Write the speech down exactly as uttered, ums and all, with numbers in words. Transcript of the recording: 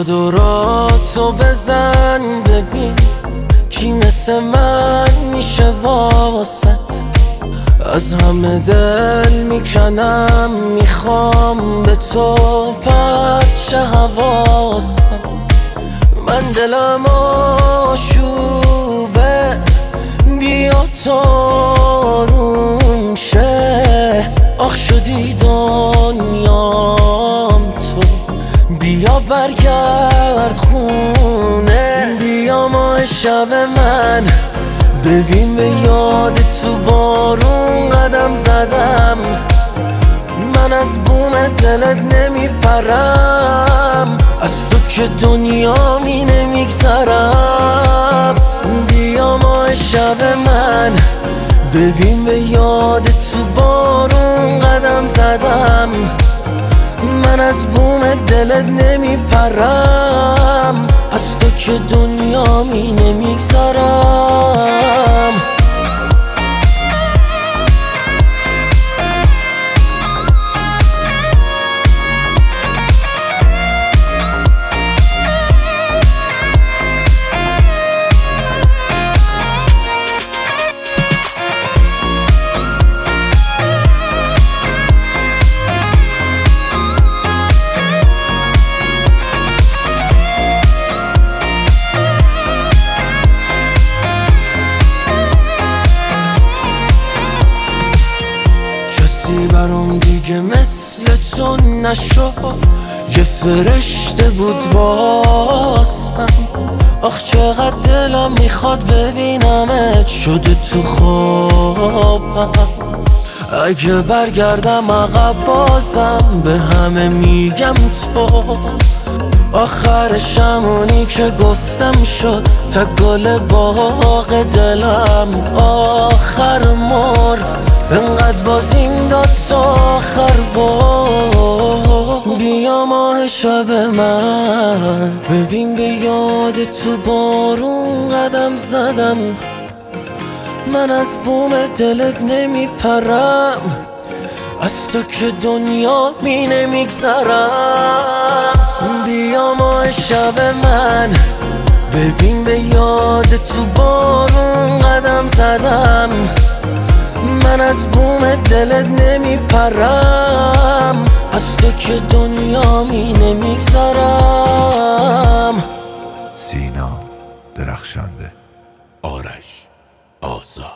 چادراتو بزن ببین کی مثل من میشه واسط. از همه دل میکنم میخوام به تو پرچه حواسم. من دلم آشوبه بیا تاروم شه. آخ شدی دنیام تو بیا برگرد خونه. بیا ماه شب من ببین به یاد تو بارون قدم زدم. من از بوم دلت نمیپرم از تو که دنیا می نمیگذرم. بیا ماه شب من ببین به یاد تو بارون قدم زدم. من از بوم دلت نمیپرم از تو که دنیا می نمیگذرم. برام دیگه مثل تو نشد، یه فرشته بود واسم. آخ چقدر دلم میخواد ببینمت شده تو خوابم. اگه برگردم عقب بازم به همه میگم تو آخرش همونی که گفتم شد. تا گل باغ دلم آخر مرد انقدر بازیم داد تا آخر بار. بیا ماه شب من ببین به یاد تو بارون قدم زدم. من از بوم دلت نمیپرم از تو که دنیا می نمیگذرم. بیا ماه شب من ببین به یاد تو بارون قدم زدم. من از بوم دلت نمیپرم از تو که دنیا می نمیگذرم. سینا درخشنده. آرش آزاد.